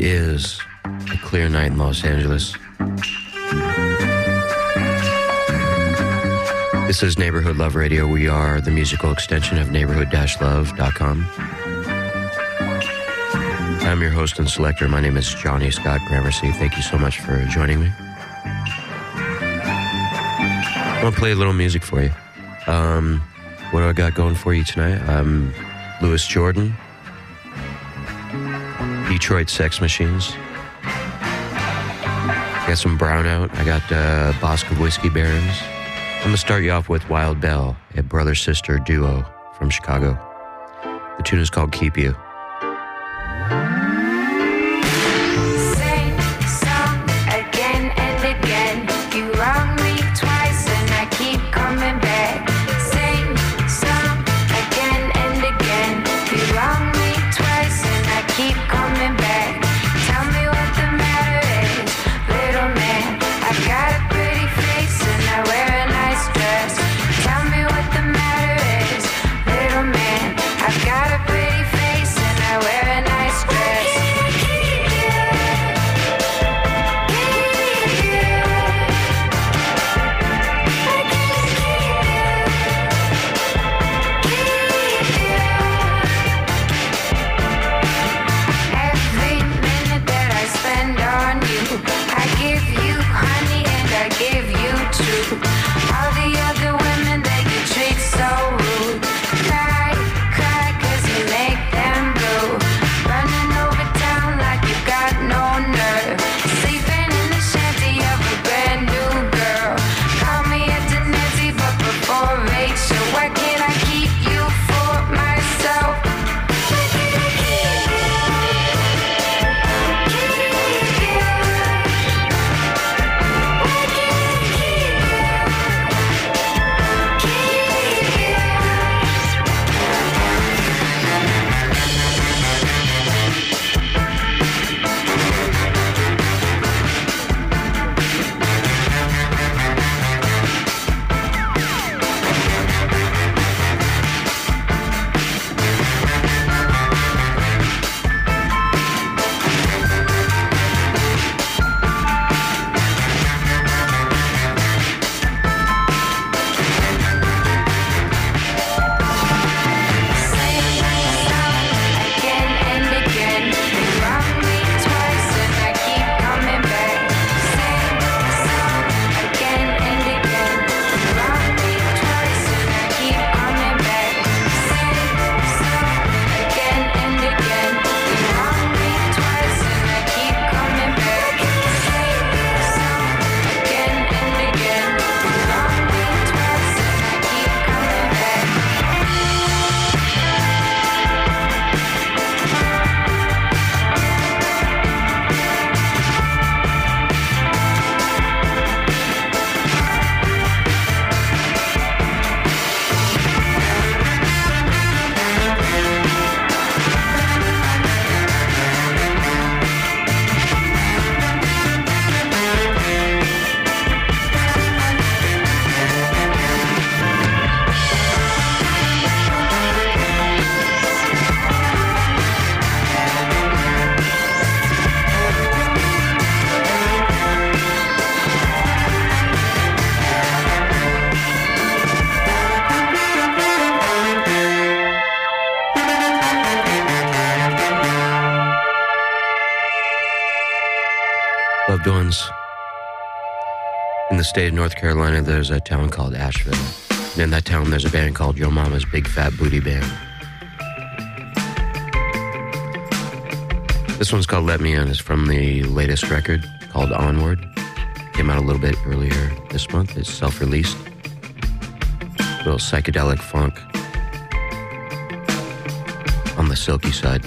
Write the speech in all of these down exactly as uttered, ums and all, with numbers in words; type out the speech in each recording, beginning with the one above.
is a clear night in Los Angeles. This is Neighborhood Love Radio. We are the musical extension of neighborhood dash love dot com. I'm your host and selector. My name is Johnny Scott Gramercy. Thank you so much for joining me. I want to play a little music for you. Um, what do I got going for you tonight? Um, Louis Jordan, Detroit Sex Machines. I got some Brownout. I got uh, Bosco Whiskey Barons. I'm going to start you off with Wild Bell, a brother-sister duo from Chicago. The tune is called Keep You. Same song again and again. You wrong me twice and I keep coming back. Same song again and again. You wrong me twice and I keep coming back. Tell me what the matter is, little man. I've got a pretty face and I wear a nice dress. Tell me what the matter is, little man. I've got a pretty face and I wear a nice dress. Every minute that I spend on you, I give you honey and I give you truth. All the other women that you treat so rude, cry, cry, cause you make them blue. Running over town like you got no nerve. Sleeping in the shanty of a brand new girl. Call me a Nancy, but before Rachel, why can't I keep you for myself? Why can't I keep you? Keep you. Why can't I keep you? Keep you. Same song again and again. You wrong me twice and I keep coming back. Same song again and again. You wrong me twice and I keep coming back. Same song again and again. You wrong me twice and I keep coming back. Same song again and again. You wrong me twice and I keep coming back. Loved ones. In the state of North Carolina, there's a town called Asheville. And in that town, there's a band called Yo Mama's Big Fat Booty Band. This one's called Let Me In. It's from the latest record called Onward. Came out a little bit earlier this month. It's self-released. A little psychedelic funk on the silky side.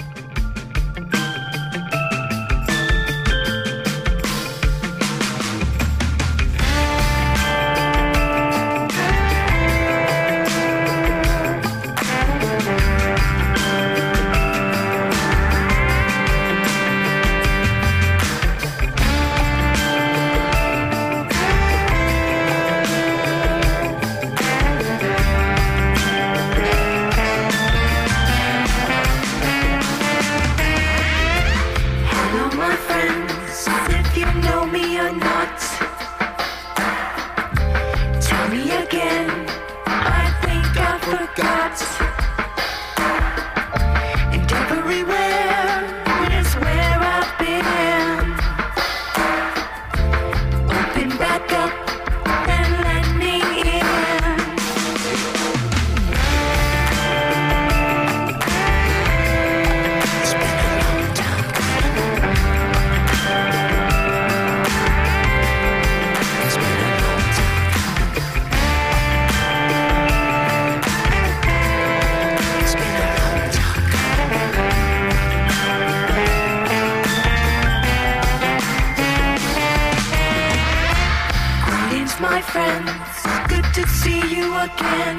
lost my friends. Good to see you again.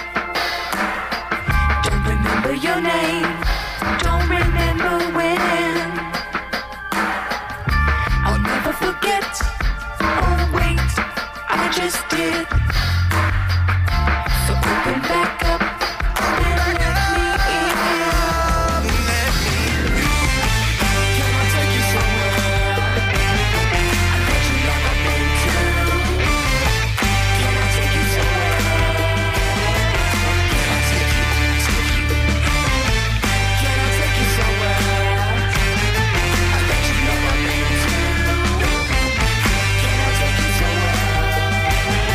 Don't remember your name. Don't remember when. I'll never forget. Oh wait, I just did. So open back up and let me in. Let me in. Can I take you somewhere? I bet you never been to. Can I take you somewhere? Can I take you, take you? Can I take you somewhere? I bet you never been to. Can I take you somewhere?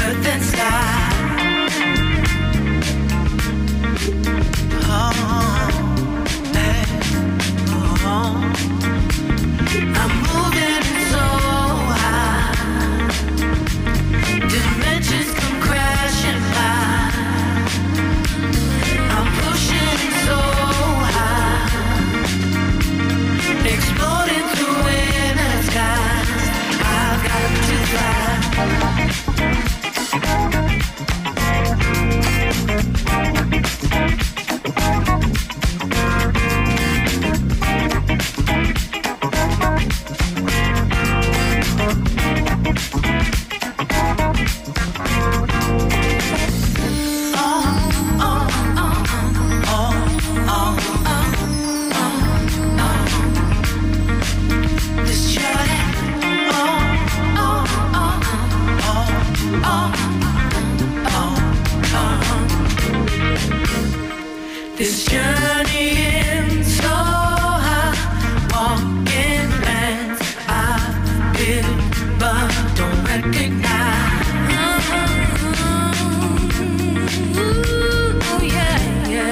earth and sky. Oh, hey, oh. I'm moving so high, dimensions come crashing by. I'm pushing so high, exploding through inner skies. I've got to fly. This journey in so high, walking lands I've been but don't recognize. Ooh, yeah, yeah.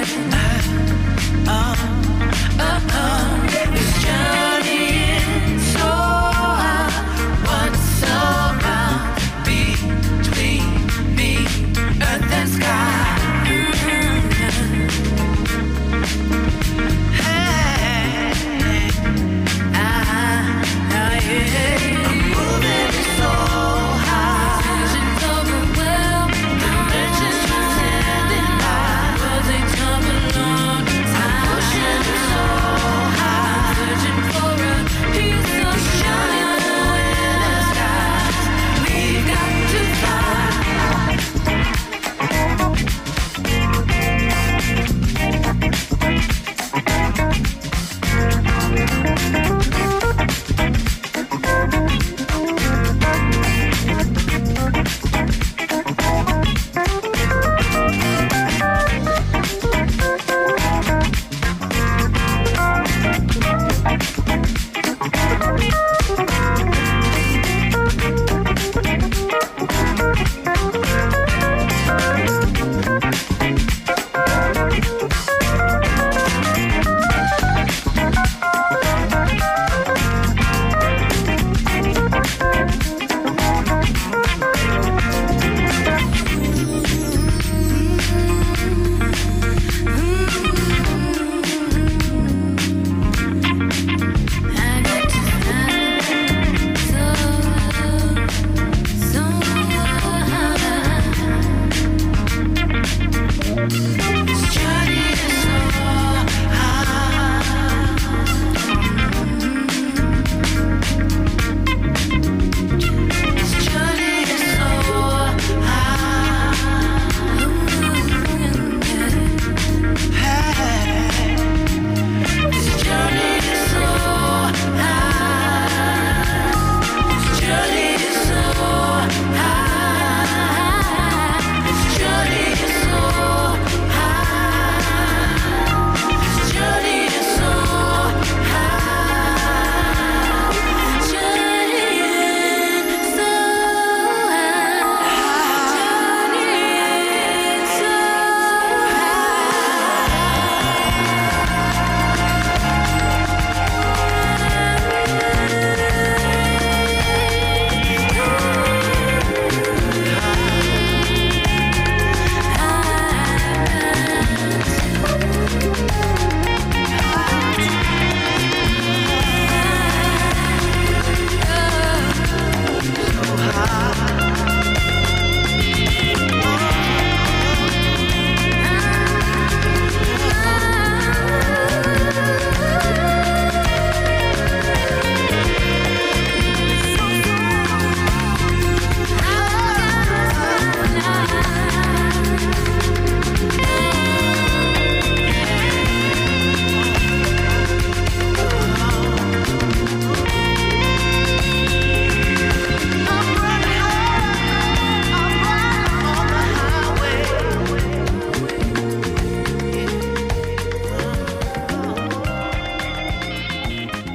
Uh, uh, uh. This journey in so high, what's around between me, earth and sky?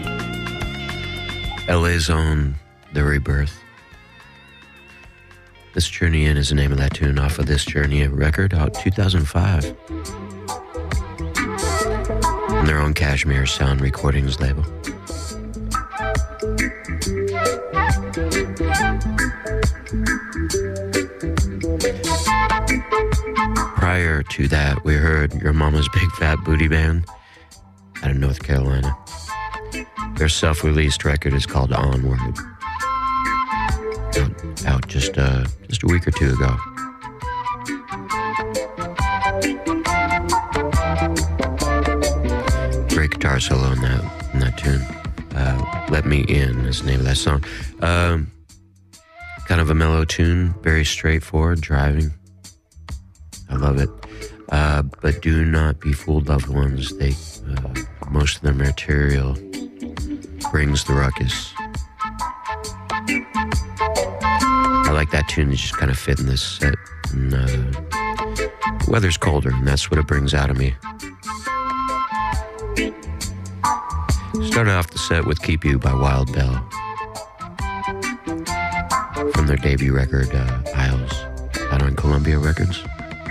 L A's own The Rebirth. This Journey In is the name of that tune off of This Journey In record out two thousand five. On their own Kashmir Sound Recordings label. Prior to that, we heard Your Mama's Big Fat Booty Band out of North Carolina. Their self-released record is called Onward. Out, out just, uh, just a week or two ago. Great guitar solo in that, in that tune. Uh, Let Me In is the name of that song. Um, kind of a mellow tune, very straightforward, driving. I love it. Uh, but do not be fooled, loved ones. They, uh, most of their material brings the ruckus. I like that tune to just kind of fit in this set. And, uh, the weather's colder, and that's what it brings out of me. Started off the set with Keep You by Wild Bell from their debut record, uh, Isles, out on Columbia Records.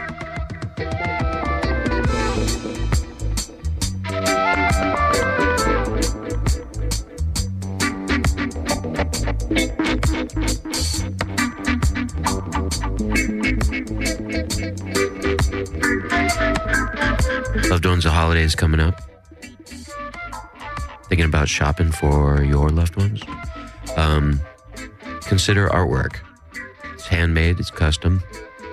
Loved ones, the holidays coming up. Thinking about shopping for your loved ones? Um, consider artwork. It's handmade, it's custom.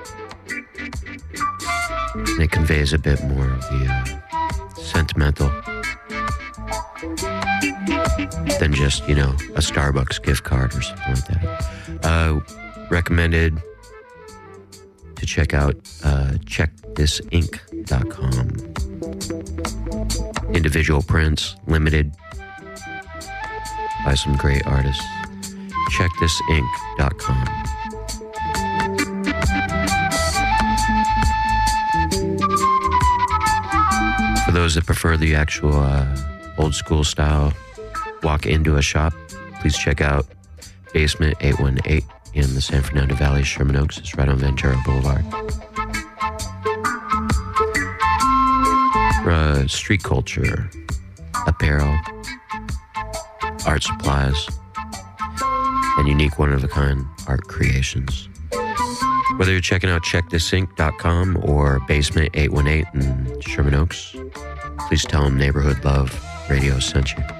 And it conveys a bit more of the uh, sentimental than just, you know, a Starbucks gift card or something like that. Uh, recommended to check out uh, check this ink dot com. Individual prints, limited by some great artists. check this ink dot com. For those that prefer the actual uh, old school style, walk into a shop, please check out Basement eight one eight in the San Fernando Valley, Sherman Oaks. It's right on Ventura Boulevard. Uh, street culture, apparel, art supplies, and unique one-of-a-kind art creations. Whether you're checking out check this ink dot com or Basement eight one eight in Sherman Oaks, please tell them Neighborhood Love Radio sent you.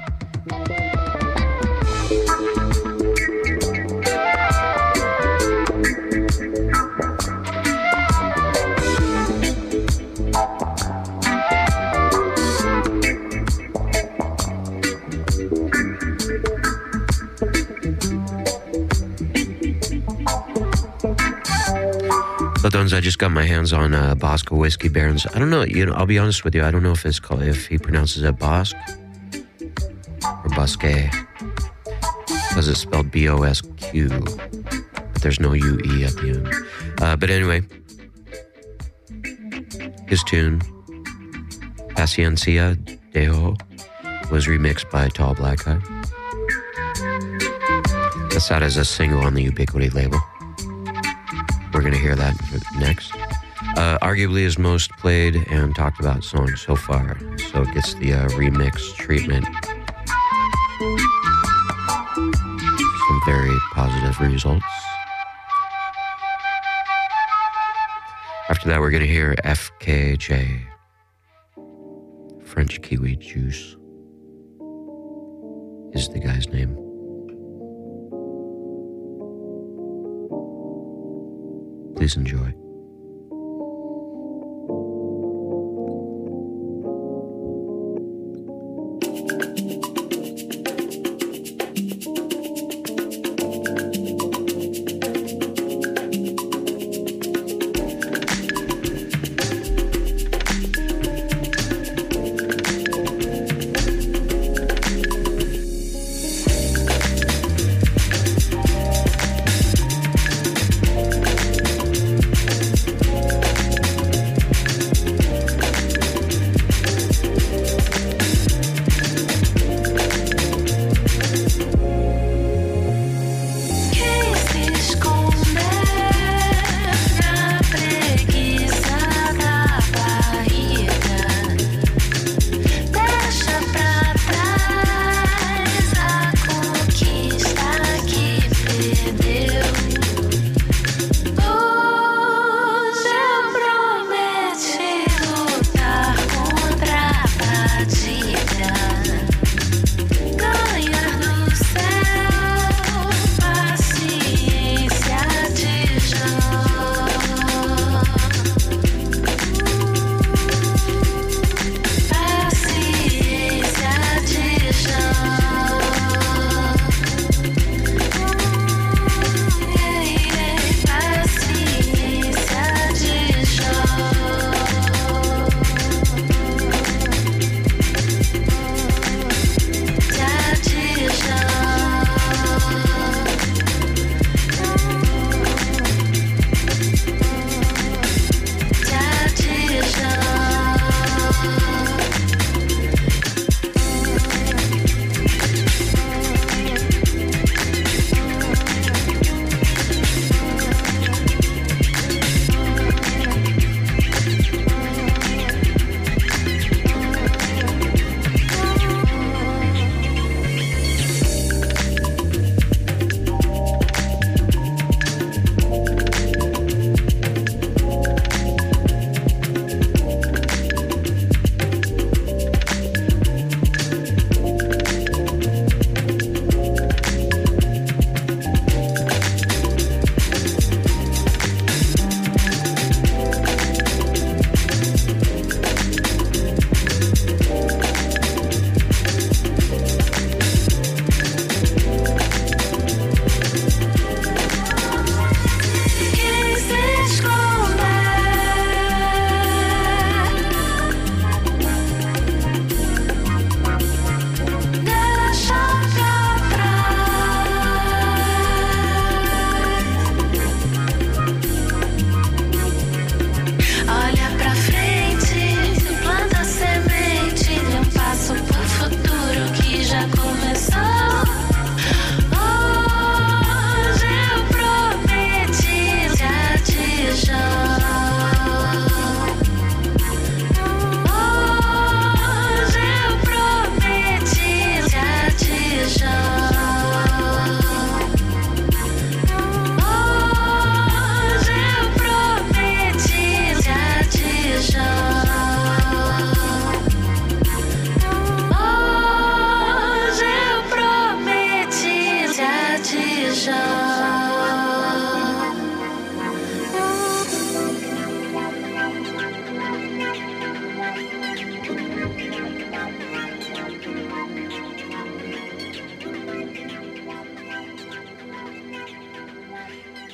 Those I just got my hands on uh, Bosco Whiskey Barons. I don't know, you know, I'll be honest with you, I don't know if it's called, if he pronounces it Bosque or Bosque, because it's spelled B O S Q, but there's no U E at the end. Uh, but anyway, his tune, Paciencia Dejo, was remixed by Tall Black Guy. That's out as a single on the Ubiquity label. We're going to hear that next. Uh, arguably his most played and talked about song so far. So it gets the uh, remix treatment. Some very positive results. After that, we're going to hear F K J. French Kiwi Juice is the guy's name. Please enjoy.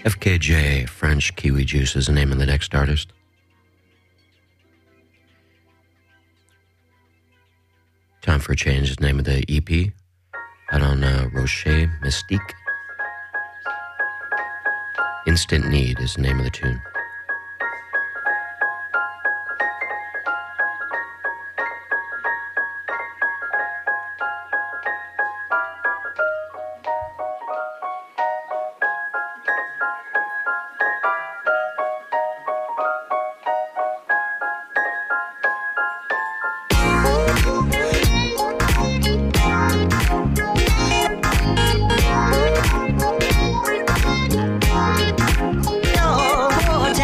F K J, French Kiwi Juice, is the name of the next artist. Time for a Change is the name of the E P. Out on uh, Rocher Mystique. Instant Need is the name of the tune. Lord,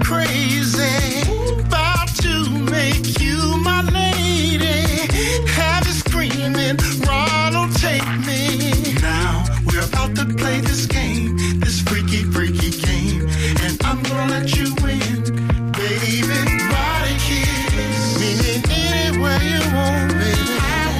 crazy. About to make you my lady. Have you screaming, Ronald, take me. Now we're about to play this game, this freaky, freaky game. And I'm gonna let you win, baby. Body kiss, meaning anywhere you want, baby.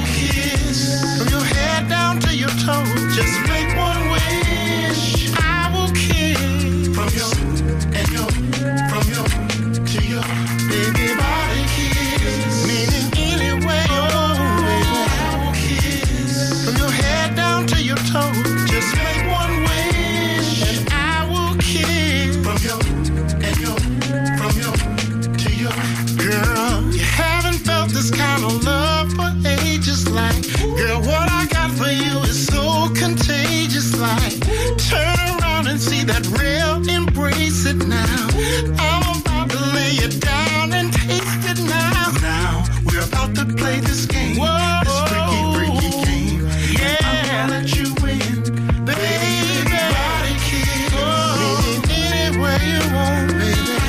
Kiss from your head down to your toes. Just make one wish. I will kiss from your and your, from your to your baby body kiss, meaning anywhere you want, baby. I will kiss from your head down to your toes. Just make one wish, and I will kiss from your and your, from your to your. Girl, you haven't felt this kind of love for ages. Like, girl, what I got for you is so contagious. Like, turn around and see that real, embrace it now. I'm about to lay it down and taste it now. Now we're about to play this game, whoa, this freaky, freaky game. Yeah, I'm gonna let you win, baby. Body kiss, meaning anywhere you want, baby.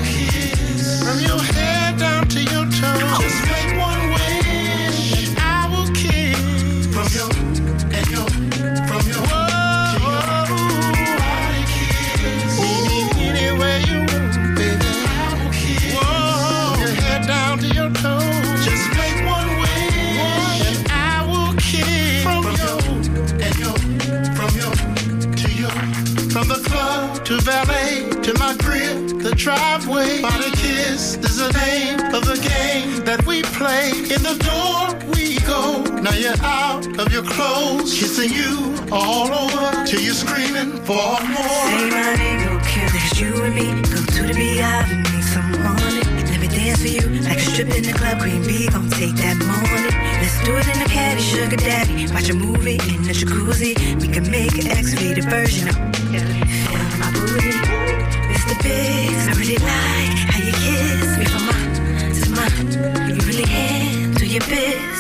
Kiss from your head down to your toes. Just make one wish, and I will kiss from your and your, from your whoa, to your body kiss, meaning anywhere you want, baby. I will kiss whoa, from your head down to your toes. Just make one wish, and I will kiss from, from your and your, from your to your. From the club to valet to my crib, the driveway. Body kiss is the name of the game that we play. In the door we go. Now you're out of your clothes, kissing you all over till you're screaming for more. Say my name, don't care that it's you and me. Go to the beehive and make some money. Let me dance for you like a strip in the club. Queen bee, gon' take that money. Let's do it in the caddy, sugar daddy. Watch a movie in the jacuzzi. We can make an X-rated version of feel my booty. Mister Biggs, I really like how you kiss me from my to my. You really handle your biz.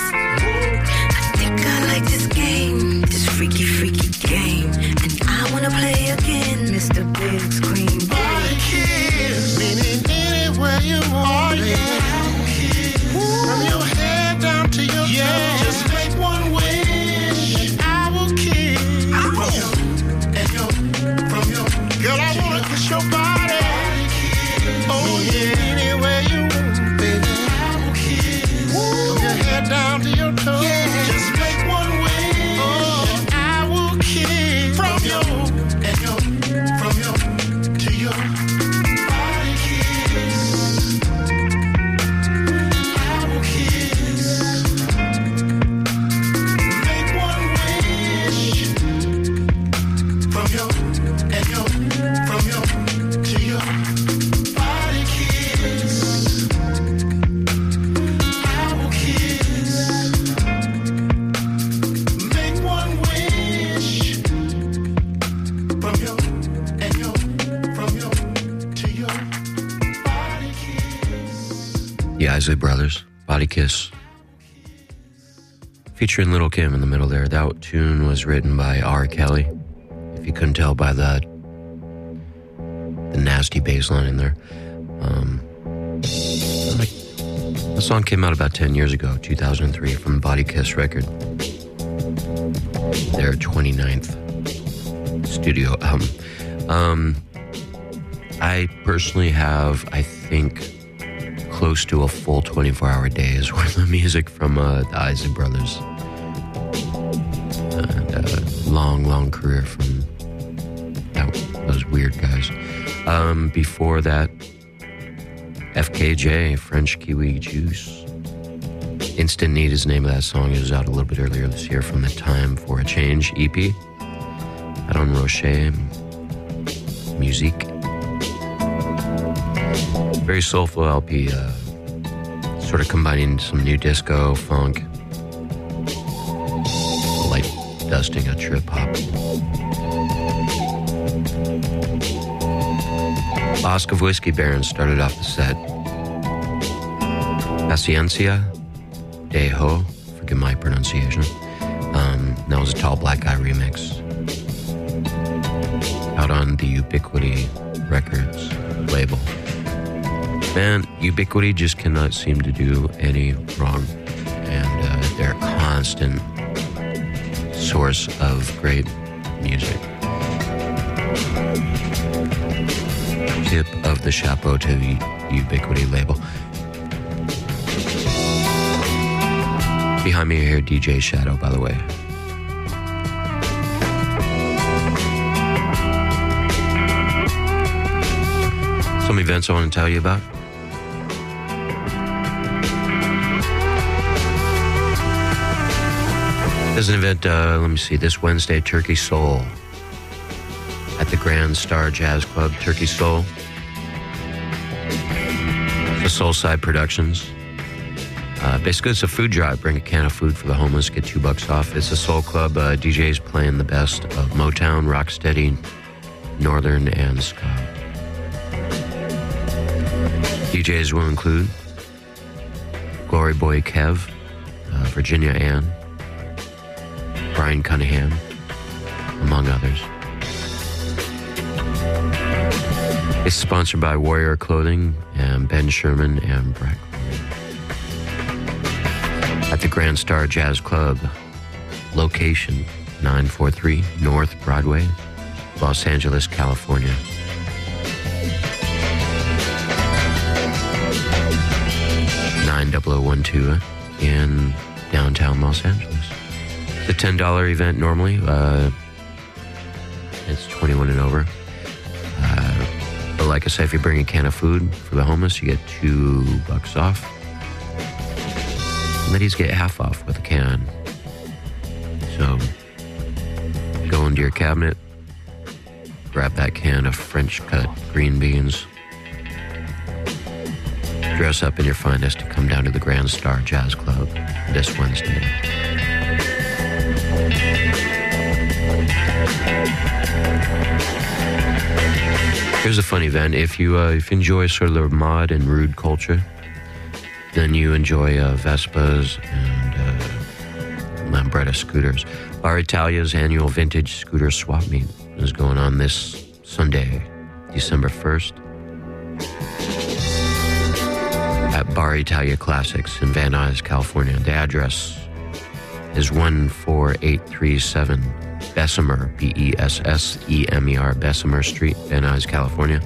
I think I like this game, this freaky, freaky game. And I wanna play again, Mister Biggs, Queen Bee. Body kiss, meaning anywhere you want, yeah. From your head down to your yeah. toes. Just make one wish, and I will kiss from your and your, from your. Girl, I wanna kiss your body. Oh yeah, anywhere you want, baby. I will kiss from your head down to your toes. Yeah. Just make one wish, oh, and I will kiss from your and your, from your to your body kiss. I will kiss. Make one wish from your and your, from your to your body kiss. I will kiss. Make one wish from your and your, from your to your body kiss. The Isley Brothers, Body Kiss. Featuring Little Kim in the middle there. That tune was written by R. Kelly. If you couldn't tell by the the nasty bass line in there. Um, like, the song came out about ten years ago, two thousand three, from the Body Kiss record. Their twenty-ninth studio album. Um, I personally have, I think, close to a full twenty-four hour days worth of music from uh, the Isley Brothers. And a long, long career from that, those weird guys. Um, before that, F K J, French Kiwi Juice. Instant Need is the name of that song. It was out a little bit earlier this year from the Time for a Change E P. Out on Rocher Musique. Very soulful L P, uh, sort of combining some new disco, funk, light dusting of trip hop. Bosk of Whiskey Barons started off the set. Paciencia, Dejo, forgive my pronunciation. Um, that was a Tall Black Guy remix. Out on the Ubiquity Records label. Man, Ubiquity just cannot seem to do any wrong. And uh, they're a constant source of great music. Tip of the chapeau to the Ubiquity label. Behind me here, D J Shadow, by the way. Some events I want to tell you about. There's an event, uh, let me see, this Wednesday, Turkey Soul at the Grand Star Jazz Club, Turkey Soul. The Soulside Productions. Uh, basically, it's a food drive. Bring a can of food for the homeless, get two bucks off. It's a soul club. Uh, D Js playing the best of Motown, Rocksteady, Northern, and ska. D Js will include Glory Boy Kev, uh, Virginia Ann, Brian Cunningham, among others. It's sponsored by Warrior Clothing and Ben Sherman and Brett Clothing. At the Grand Star Jazz Club, location nine forty-three North Broadway, Los Angeles, California. nine oh oh one two in downtown Los Angeles. It's a ten dollars event normally. Uh, it's twenty-one and over. Uh, but like I said, if you bring a can of food for the homeless, you get two bucks off. Ladies get half off with a can. So go into your cabinet, grab that can of French cut green beans, dress up in your finest and come down to the Grand Star Jazz Club this Wednesday. Here's a fun event. If you uh, if you enjoy sort of the mod and rude culture, then you enjoy uh, Vespas and uh, Lambretta scooters. Bar Italia's annual vintage scooter swap meet is going on this Sunday, December first. At Bar Italia Classics in Van Nuys, California. The address is one four eight three seven Bessemer, B E S S E M E R, Bessemer Street, Van Nuys, California.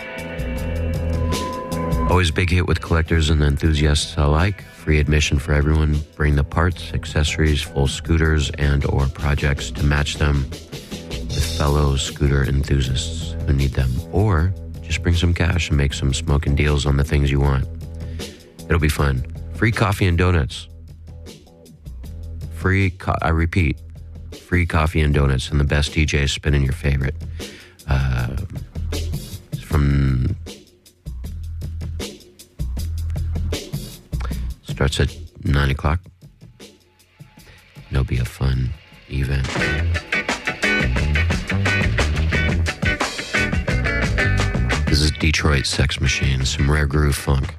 Always a big hit with collectors and enthusiasts alike. Free admission for everyone. Bring the parts, accessories, full scooters, and or projects to match them with fellow scooter enthusiasts who need them. Or just bring some cash and make some smoking deals on the things you want. It'll be fun. Free coffee and donuts. Free, co- I repeat, free coffee and donuts, and the best D J spinning your favorite. Uh, from starts at nine o'clock. It'll be a fun event. This is Detroit Sex Machine, some rare groove funk.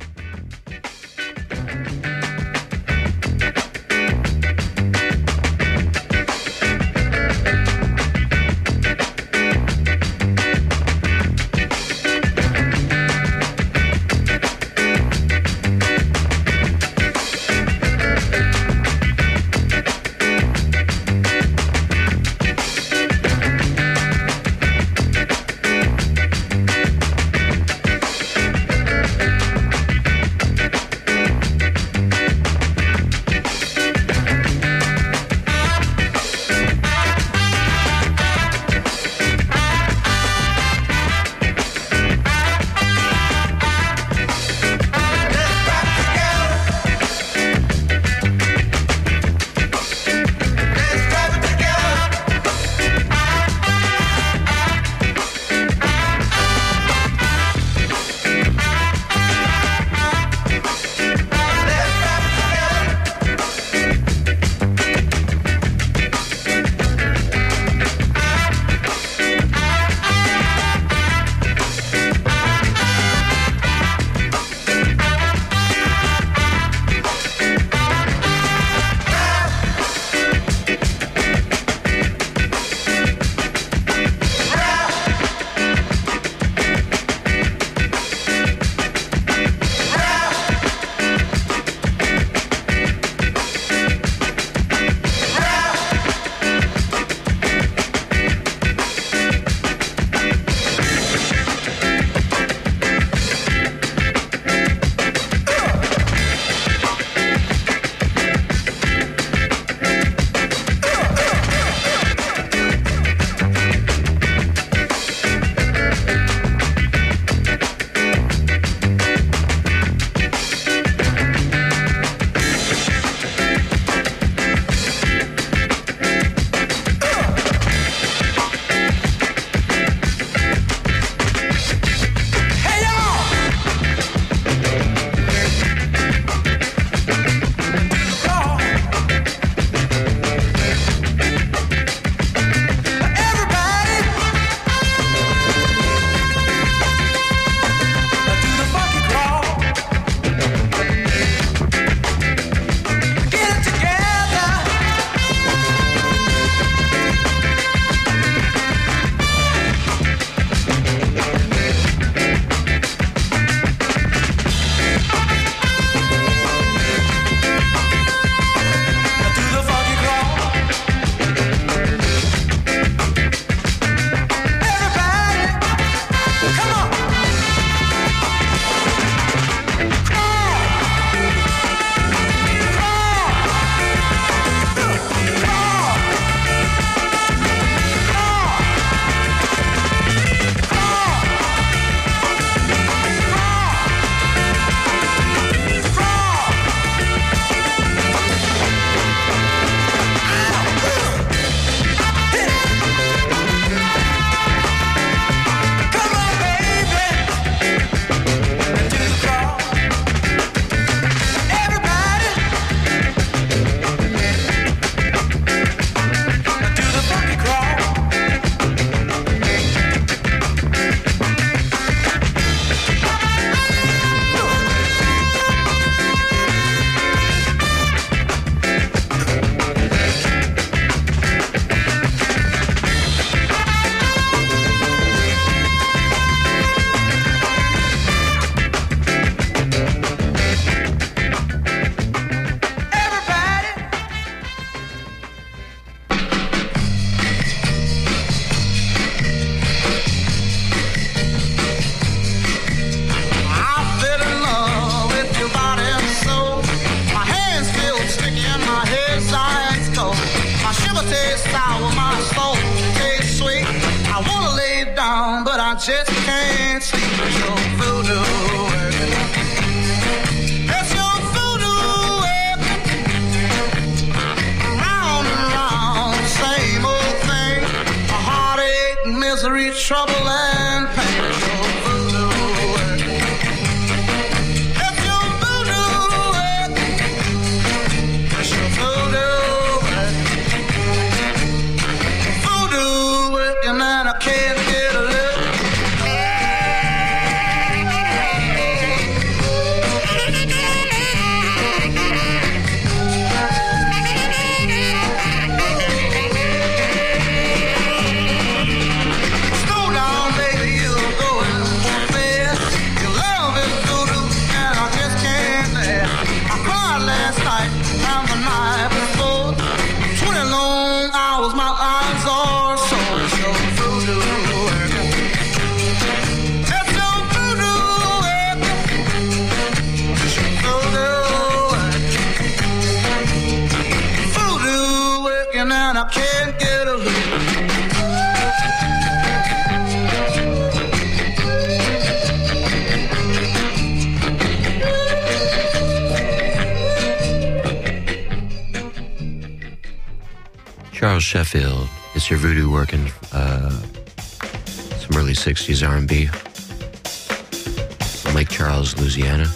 Charles Sheffield. It's your voodoo working. Uh, some early sixties R and B. From Lake Charles, Louisiana.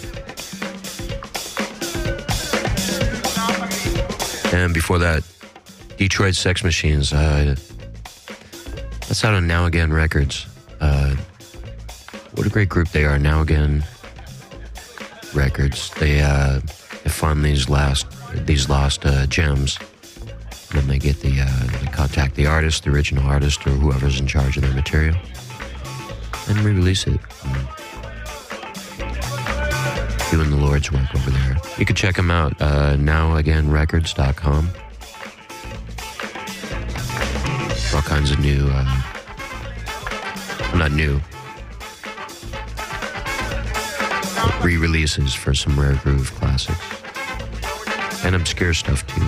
And before that, Detroit Sex Machines. Uh, that's out on Now Again Records. Uh, what a great group they are, Now Again Records. They uh, they fund these last these lost uh, gems. And then they get the uh, they contact the artist, the original artist, or whoever's in charge of their material, and re-release it. And doing the Lord's work over there. You can check them out, uh, now again records dot com. All kinds of new, uh, not new, but re-releases for some rare groove classics. And obscure stuff too.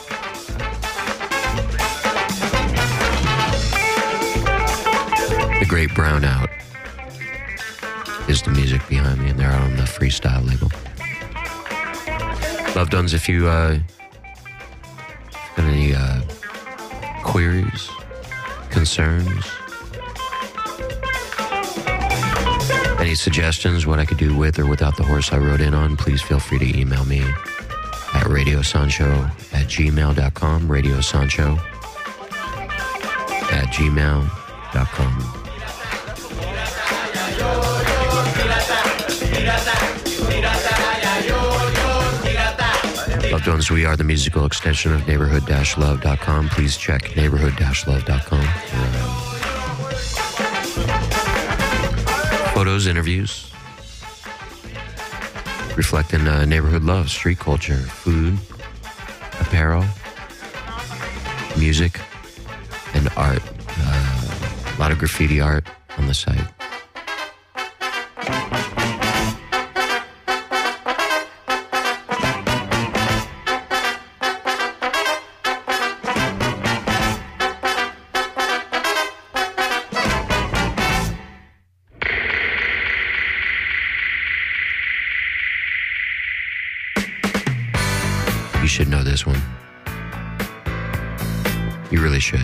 The Great Brownout is the music behind me, and they're on the Freestyle label. Loved ones, if you uh, got any uh, queries, concerns, any suggestions what I could do with or without the horse I rode in on, please feel free to email me at radio sancho at gmail dot com, radio sancho at gmail dot com. Loved ones, we are the musical extension of neighborhood dash love dot com. Please check neighborhood dash love dot com for uh, photos, interviews, reflecting uh, neighborhood love, street culture, food, apparel, music, and art. Uh, a lot of graffiti art on the site. You should know this one. You really should.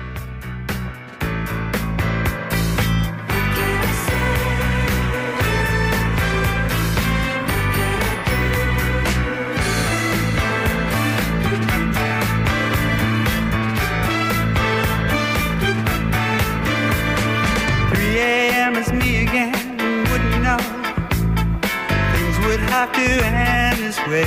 three a.m. is me again, wouldn't know things would have to end this way.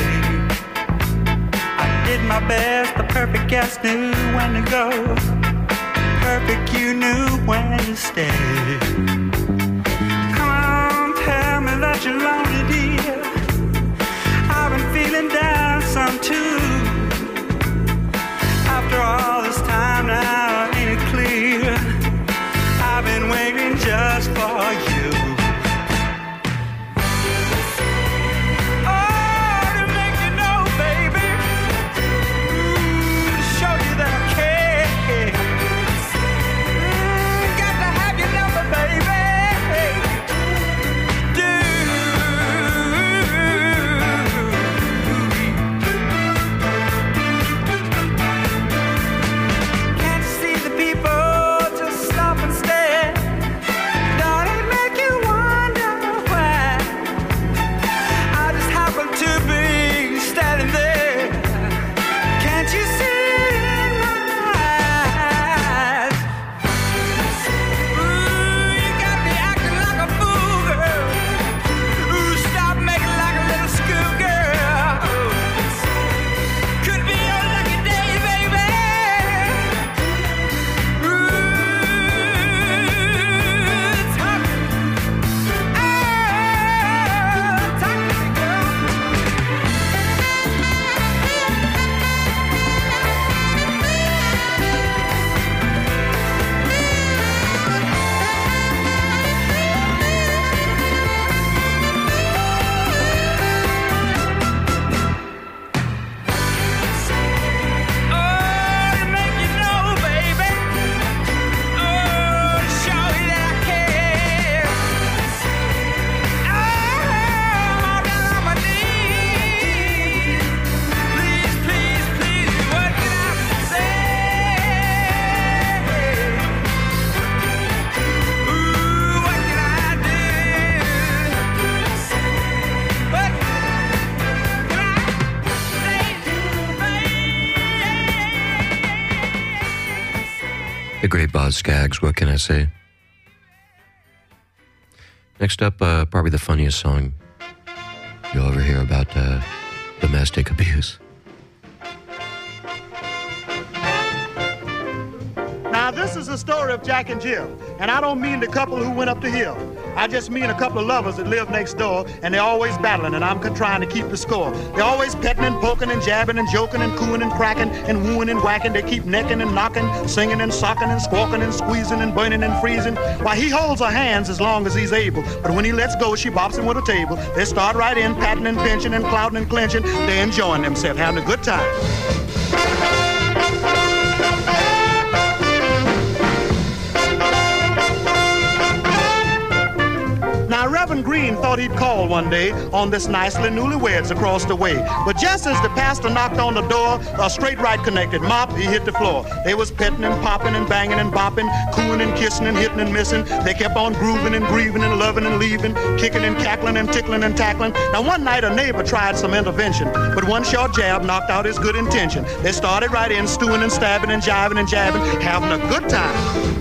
Did my best, the perfect guest knew when to go. Perfect, you knew when to stay. Come on, tell me that you're lonely, dear. I've been feeling down some too. After all this time now, ain't it clear? I've been waiting just for you. Baby, do The great Boz Scaggs, what can I say? Next up, uh, probably the funniest song you'll ever hear about uh, domestic abuse. Now, this is the story of Jack and Jill, and I don't mean the couple who went up the hill. I just mean a couple of lovers that live next door, and they're always battling, and I'm trying to keep the score. They're always petting and poking and jabbing and joking and cooing and cracking and wooing and whacking. They keep necking and knocking, singing and socking and squawking and squeezing and burning and freezing. Why, he holds her hands as long as he's able, but when he lets go, she bops him with a table. They start right in, patting and pinching and clouting and clenching. They're enjoying themselves, having a good time. Now, Reverend Green thought he'd call one day on this nicely newlyweds across the way. But just as the pastor knocked on the door, a straight right connected mop, he hit the floor. They was petting and popping and banging and bopping, cooing and kissing and hitting and missing. They kept on grooving and grieving and loving and leaving, kicking and cackling and tickling and tackling. Now, one night a neighbor tried some intervention, but one short jab knocked out his good intention. They started right in, stewing and stabbing and jiving and jabbing, having a good time.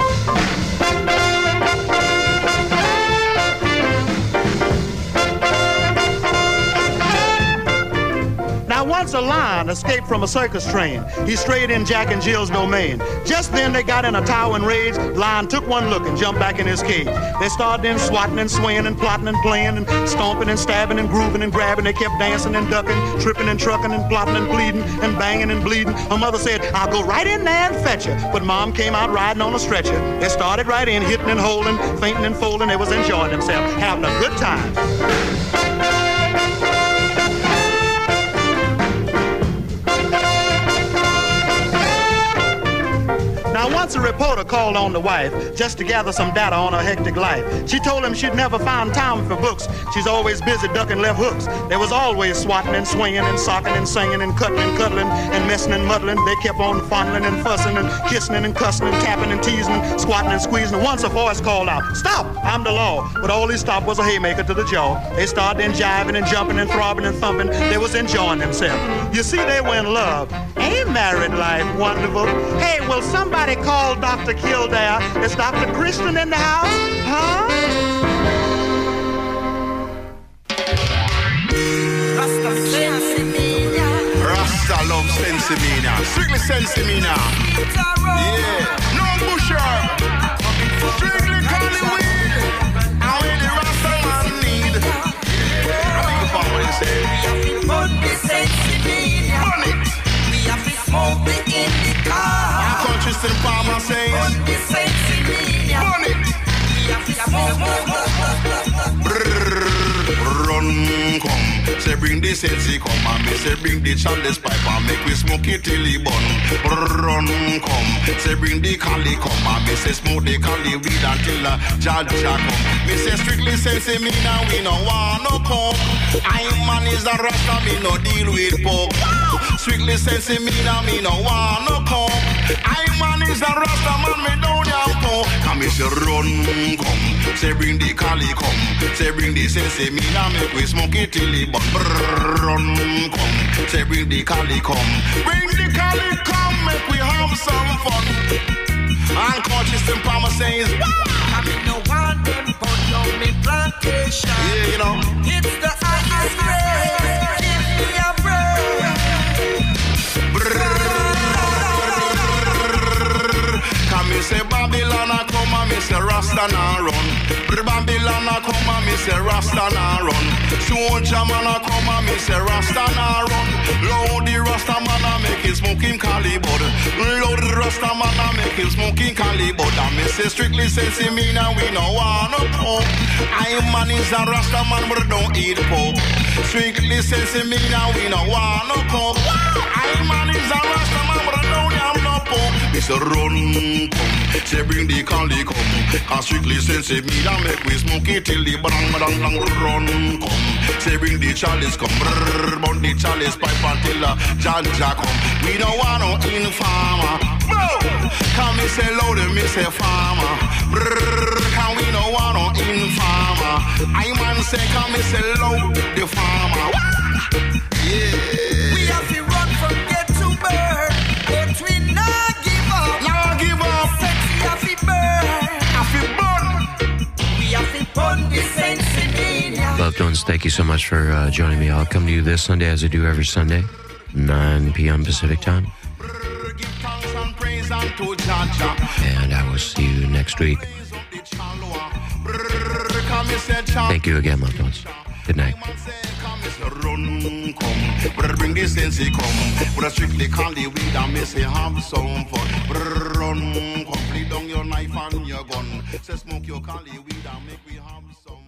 Once a lion escaped from a circus train. He strayed in Jack and Jill's domain. Just then they got in a towering rage. Lion took one look and jumped back in his cage. They started in swatting and swaying and plotting and playing and stomping and stabbing and grooving and grabbing. They kept dancing and ducking, tripping and trucking and plotting and pleading and banging and bleeding. Her mother said, I'll go right in there and fetch her. But Mom came out riding on a stretcher. They started right in, hitting and holding, fainting and folding. They was enjoying themselves, having a good time. Now, once a reporter called on the wife just to gather some data on her hectic life. She told him she'd never found time for books. She's always busy ducking left hooks. There was always swatting and swinging and socking and singing and cutting and cuddling and messing and muddling. They kept on fondling and fussing and kissing and cussing and tapping and teasing, squatting and squeezing. Once a voice called out, stop, I'm the law. But all he stopped was a haymaker to the jaw. They started in jiving and jumping and throbbing and thumping. They was enjoying themselves. You see, they were in love. Ain't married life wonderful? Hey, will somebody call Doctor Kildare? Is Doctor Christian in the house? Huh? Rasta love Sensimina. Strictly Sensimina. Yeah. No busher. Strictly Hollywood. How many Rasta man need? I think the part what he said. Burn it. We have to smoke the indica. Tristan Palmer says, burn it. Run, come. Say bring the sensi come and me say bring the chalice pipe and make we smoke it till it burn. Run, come. Say bring the cali come and me say smoke the cali weed until the Jaja come. Me say strictly sensi me now we no want no come. I man is a rasta me no deal with pork. Strictly sensi me now me no want no come. I man is a rasta man me don't have pork. Come me say run, come. Say bring the cali come. Say bring the sensi me now make we smoke it till it burn. Run, come. Say bring the cali come. Bring the cali come, make we have some fun. And conscious and Palmer says, I mean no one them put on me plantation. Yeah, you know. It's the highest grade. Give me a break. Come me say Babylon a come and me say Rasta na run. Babylon a come and me say Rasta na run. Soldier man a come and me say Rasta na run. Load the Rasta man a make him smoke him cali bud. Load the Rasta man a make him smoke him cali bud. And me say strictly sensi me now we no want no pork. I man is a Rasta man but don't eat pork. Strictly sensi me now we no want no pork. I man is a Rasta man but don't have no pork. Me say run come, say bring the cali come. Cause strictly sensi me now make we smoke it till the bang bang bang run come. Say bring the chalice come, brrr, burn the chalice pipe until the Jaja come. We don't want no informer. Come me say loud and me say farmer. Brrr, can we no want no informer? I man say come me say loud the farmer. Yeah. We have to run from get to bird, but we not give up. Not give up. Sexy Loved ones, thank you so much for uh, joining me. I'll come to you this Sunday as I do every Sunday, nine p.m. Pacific time. And I will see you next week. Thank you again, loved ones. Good night. Run, come, brother, bring this sense, come. Brother, strictly call the weed and me say have some fun. Brother, run, come, lay down your knife and your gun. Say smoke your call the weed and make we have some